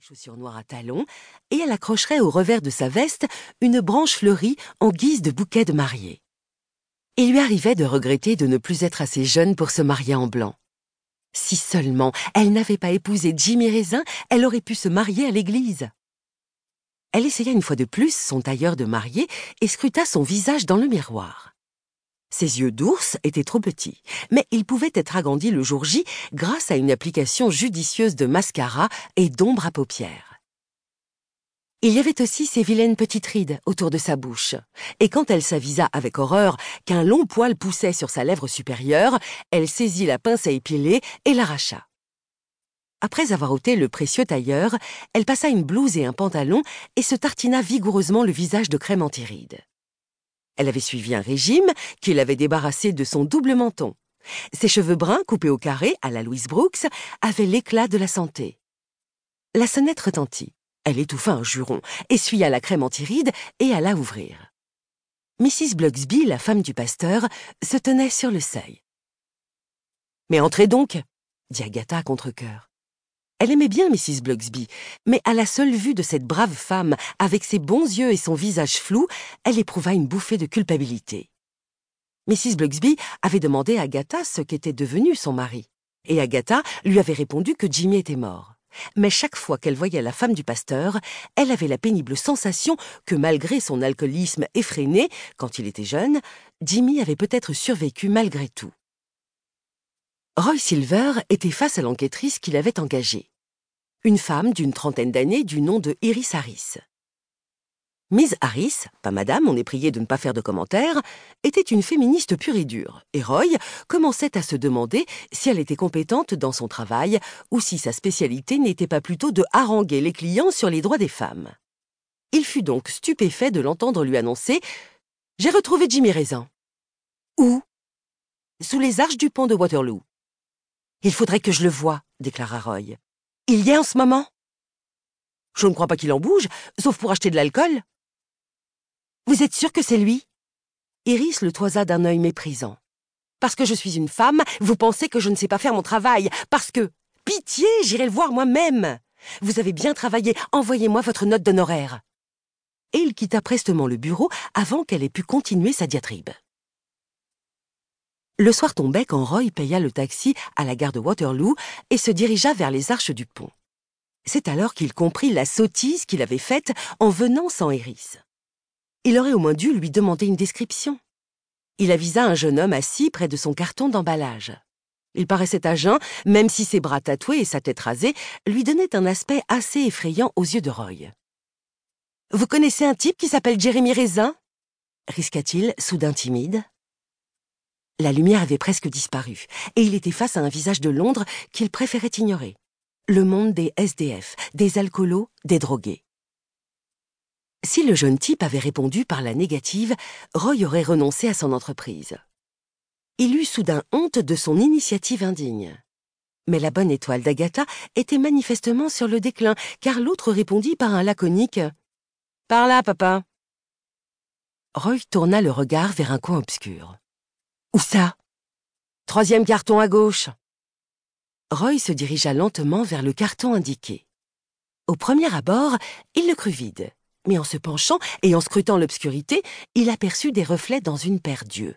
chaussures noires à talons, et elle accrocherait au revers de sa veste une branche fleurie en guise de bouquet de mariée. Il lui arrivait de regretter de ne plus être assez jeune pour se marier en blanc. Si seulement elle n'avait pas épousé Jimmy Raisin, elle aurait pu se marier à l'église. Elle essaya une fois de plus son tailleur de mariée et scruta son visage dans le miroir. Ses yeux d'ours étaient trop petits, mais ils pouvaient être agrandis le jour J grâce à une application judicieuse de mascara et d'ombre à paupières. Il y avait aussi ses vilaines petites rides autour de sa bouche, et quand elle s'avisa avec horreur qu'un long poil poussait sur sa lèvre supérieure, elle saisit la pince à épiler et l'arracha. Après avoir ôté le précieux tailleur, elle passa une blouse et un pantalon et se tartina vigoureusement le visage de crème anti-rides. Elle avait suivi un régime qui l'avait débarrassée de son double menton. Ses cheveux bruns, coupés au carré, à la Louise Brooks, avaient l'éclat de la santé. La sonnette retentit. Elle étouffa un juron, essuya la crème anti-rides et alla ouvrir. Mrs. Blocksby, la femme du pasteur, se tenait sur le seuil. « Mais entrez donc !» dit Agatha à contre-cœur. Elle aimait bien Mrs. Blocksby, mais à la seule vue de cette brave femme, avec ses bons yeux et son visage flou, elle éprouva une bouffée de culpabilité. Mrs. Blocksby avait demandé à Agatha ce qu'était devenu son mari, et Agatha lui avait répondu que Jimmy était mort. Mais chaque fois qu'elle voyait la femme du pasteur, elle avait la pénible sensation que malgré son alcoolisme effréné, quand il était jeune, Jimmy avait peut-être survécu malgré tout. Roy Silver était face à l'enquêtrice qu'il avait engagée. Une femme d'une trentaine d'années du nom de Iris Harris. Miss Harris, pas madame, on est prié de ne pas faire de commentaires, était une féministe pure et dure, et Roy commençait à se demander si elle était compétente dans son travail ou si sa spécialité n'était pas plutôt de haranguer les clients sur les droits des femmes. Il fut donc stupéfait de l'entendre lui annoncer « J'ai retrouvé Jimmy Raisin. »« Où ?»« Sous les arches du pont de Waterloo. »« Il faudrait que je le voie, » déclara Roy. « Il y est en ce moment ?»« Je ne crois pas qu'il en bouge, sauf pour acheter de l'alcool. »« Vous êtes sûr que c'est lui ?» Iris le toisa d'un œil méprisant. « Parce que je suis une femme, vous pensez que je ne sais pas faire mon travail. Parce que... Pitié, j'irai le voir moi-même. Vous avez bien travaillé, envoyez-moi votre note d'honoraires. » Et il quitta prestement le bureau avant qu'elle ait pu continuer sa diatribe. Le soir tombait quand Roy paya le taxi à la gare de Waterloo et se dirigea vers les arches du pont. C'est alors qu'il comprit la sottise qu'il avait faite en venant sans Iris. Il aurait au moins dû lui demander une description. Il avisa un jeune homme assis près de son carton d'emballage. Il paraissait à jeun, même si ses bras tatoués et sa tête rasée lui donnaient un aspect assez effrayant aux yeux de Roy. « Vous connaissez un type qui s'appelle Jeremy Raisin ?» risqua-t-il, soudain timide. La lumière avait presque disparu, et il était face à un visage de Londres qu'il préférait ignorer. Le monde des SDF, des alcoolos, des drogués. Si le jeune type avait répondu par la négative, Roy aurait renoncé à son entreprise. Il eut soudain honte de son initiative indigne. Mais la bonne étoile d'Agatha était manifestement sur le déclin, car l'autre répondit par un laconique « Par là, papa !» Roy tourna le regard vers un coin obscur. « Où ça ?»« 3e carton à gauche. » Roy se dirigea lentement vers le carton indiqué. Au premier abord, il le crut vide, mais en se penchant et en scrutant l'obscurité, il aperçut des reflets dans une paire d'yeux.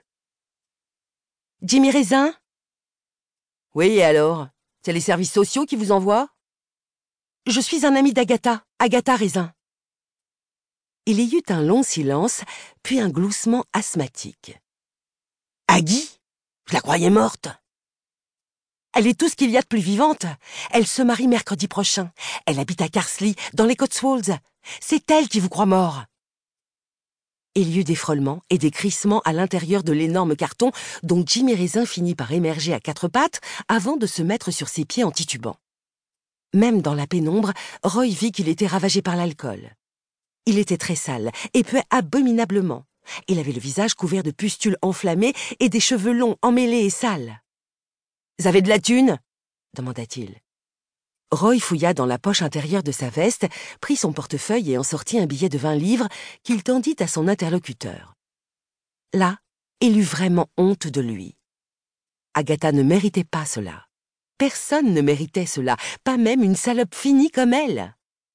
« Jimmy Raisin ?»« Oui, et alors? C'est les services sociaux qui vous envoient ?»« Je suis un ami d'Agatha, Agatha Raisin. » Il y eut un long silence, puis un gloussement asthmatique. « Aggie ? Je la croyais morte. » Elle est tout ce qu'il y a de plus vivante. Elle se marie mercredi prochain. Elle habite à Carsley, dans les Cotswolds. C'est elle qui vous croit mort. Il y eut des frôlements et des crissements à l'intérieur de l'énorme carton dont Jimmy Raisin finit par émerger à 4 pattes avant de se mettre sur ses pieds en titubant. Même dans la pénombre, Roy vit qu'il était ravagé par l'alcool. Il était très sale et puait abominablement. Il avait le visage couvert de pustules enflammées et des cheveux longs, emmêlés et sales. « Vous avez de la thune ?» demanda-t-il. Roy fouilla dans la poche intérieure de sa veste, prit son portefeuille et en sortit un billet de 20 livres qu'il tendit à son interlocuteur. Là, il eut vraiment honte de lui. Agatha ne méritait pas cela. Personne ne méritait cela, pas même une salope finie comme elle.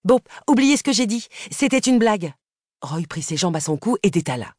Bon, oubliez ce que j'ai dit. C'était une blague. Roy prit ses jambes à son cou et détala.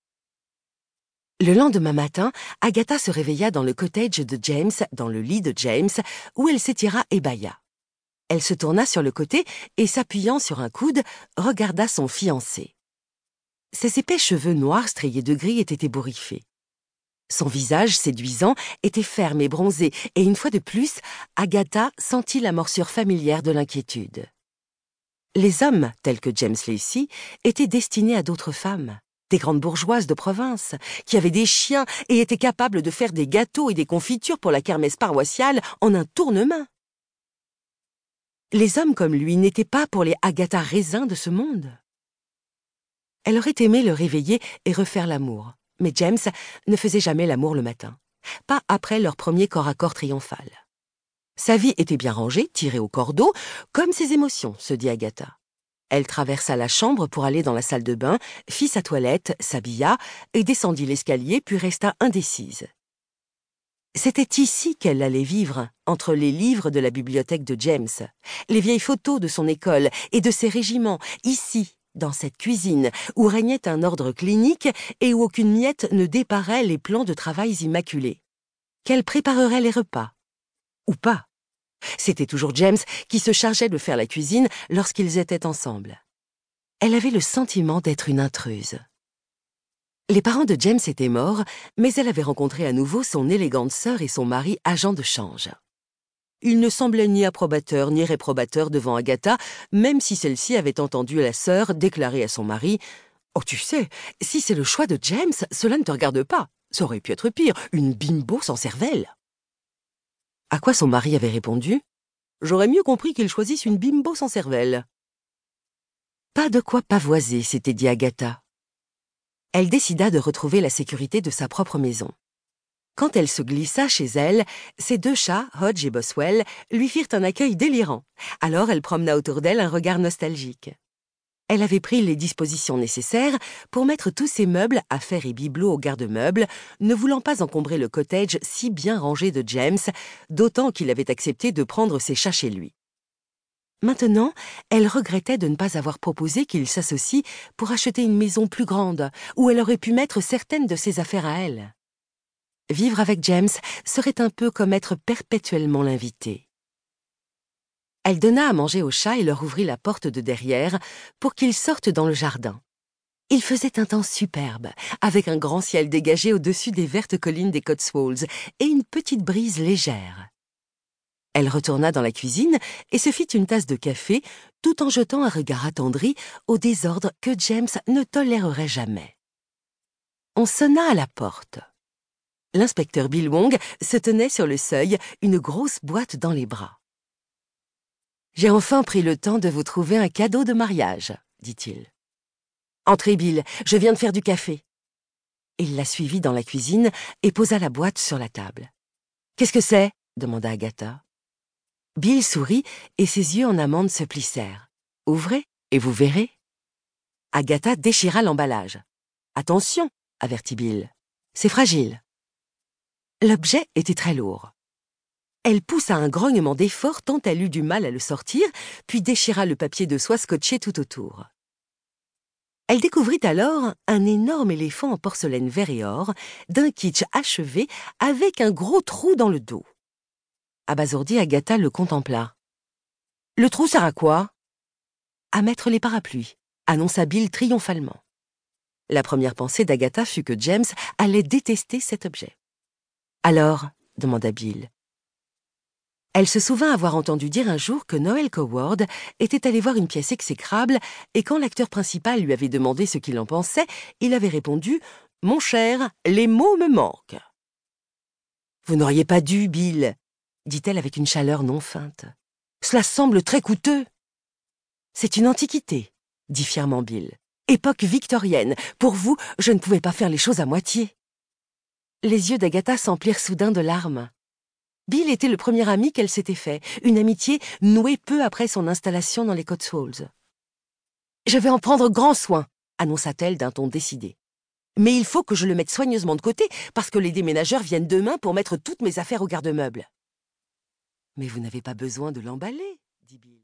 Le lendemain matin, Agatha se réveilla dans le cottage de James, dans le lit de James, où elle s'étira et bâilla. Elle se tourna sur le côté et, s'appuyant sur un coude, regarda son fiancé. Ses épais cheveux noirs striés de gris étaient ébouriffés. Son visage séduisant était ferme et bronzé, et une fois de plus, Agatha sentit la morsure familière de l'inquiétude. Les hommes, tels que James Lacey, étaient destinés à d'autres femmes, des grandes bourgeoises de province, qui avaient des chiens et étaient capables de faire des gâteaux et des confitures pour la kermesse paroissiale en un tournement. Les hommes comme lui n'étaient pas pour les Agatha raisins de ce monde. Elle aurait aimé le réveiller et refaire l'amour, mais James ne faisait jamais l'amour le matin, pas après leur premier corps à corps triomphal. Sa vie était bien rangée, tirée au cordeau, comme ses émotions, se dit Agatha. Elle traversa la chambre pour aller dans la salle de bain, fit sa toilette, s'habilla et descendit l'escalier, puis resta indécise. C'était ici qu'elle allait vivre, entre les livres de la bibliothèque de James, les vieilles photos de son école et de ses régiments, ici, dans cette cuisine, où régnait un ordre clinique et où aucune miette ne déparait les plans de travail immaculés. Qu'elle préparerait les repas. Ou pas. C'était toujours James qui se chargeait de faire la cuisine lorsqu'ils étaient ensemble. Elle avait le sentiment d'être une intruse. Les parents de James étaient morts, mais elle avait rencontré à nouveau son élégante sœur et son mari agent de change. Il ne semblait ni approbateur ni réprobateur devant Agatha, même si celle-ci avait entendu la sœur déclarer à son mari « Oh, tu sais, si c'est le choix de James, cela ne te regarde pas. Ça aurait pu être pire, une bimbo sans cervelle. » À quoi son mari avait répondu « J'aurais mieux compris qu'il choisisse une bimbo sans cervelle. » Pas de quoi pavoiser, s'était dit Agatha. Elle décida de retrouver la sécurité de sa propre maison. Quand elle se glissa chez elle, ses deux chats, Hodge et Boswell, lui firent un accueil délirant. Alors elle promena autour d'elle un regard nostalgique. Elle avait pris les dispositions nécessaires pour mettre tous ses meubles, affaires et bibelots au garde-meubles, ne voulant pas encombrer le cottage si bien rangé de James, d'autant qu'il avait accepté de prendre ses chats chez lui. Maintenant, elle regrettait de ne pas avoir proposé qu'il s'associe pour acheter une maison plus grande, où elle aurait pu mettre certaines de ses affaires à elle. Vivre avec James serait un peu comme être perpétuellement l'invité. Elle donna à manger aux chats et leur ouvrit la porte de derrière pour qu'ils sortent dans le jardin. Il faisait un temps superbe, avec un grand ciel dégagé au-dessus des vertes collines des Cotswolds et une petite brise légère. Elle retourna dans la cuisine et se fit une tasse de café, tout en jetant un regard attendri au désordre que James ne tolérerait jamais. On sonna à la porte. L'inspecteur Bill Wong se tenait sur le seuil, une grosse boîte dans les bras. « J'ai enfin pris le temps de vous trouver un cadeau de mariage, » dit-il. « Entrez, Bill, je viens de faire du café. » Il la suivit dans la cuisine et posa la boîte sur la table. « Qu'est-ce que c'est » demanda Agatha. Bill sourit et ses yeux en amande se plissèrent. « Ouvrez et vous verrez. » Agatha déchira l'emballage. « Attention » avertit Bill. « C'est fragile. » L'objet était très lourd. Elle poussa un grognement d'effort tant elle eut du mal à le sortir, puis déchira le papier de soie scotché tout autour. Elle découvrit alors un énorme éléphant en porcelaine vert et or, d'un kitsch achevé, avec un gros trou dans le dos. Abasourdie, Agatha le contempla. « Le trou sert à quoi ?»« À mettre les parapluies », annonça Bill triomphalement. La première pensée d'Agatha fut que James allait détester cet objet. « Alors ?» demanda Bill. Elle se souvint avoir entendu dire un jour que Noel Coward était allé voir une pièce exécrable et quand l'acteur principal lui avait demandé ce qu'il en pensait, il avait répondu « Mon cher, les mots me manquent. »« Vous n'auriez pas dû, Bill, » dit-elle avec une chaleur non feinte. « Cela semble très coûteux. »« C'est une antiquité, » dit fièrement Bill. « Époque victorienne. Pour vous, je ne pouvais pas faire les choses à moitié. » Les yeux d'Agatha s'emplirent soudain de larmes. Bill était le premier ami qu'elle s'était fait, une amitié nouée peu après son installation dans les Cotswolds. « Je vais en prendre grand soin, » annonça-t-elle d'un ton décidé. « Mais il faut que je le mette soigneusement de côté, parce que les déménageurs viennent demain pour mettre toutes mes affaires au garde-meuble. »« Mais vous n'avez pas besoin de l'emballer, » dit Bill.